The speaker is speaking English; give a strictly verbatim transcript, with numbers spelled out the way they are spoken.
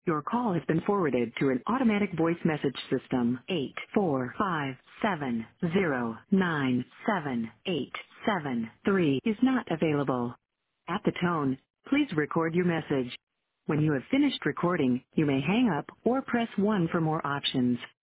Your call has been forwarded to an automatic voice message system. Eight four five seven zero nine seven eight seven three is not available. At the tone, please record your message. When you have finished recording, you may hang up or press one for more options.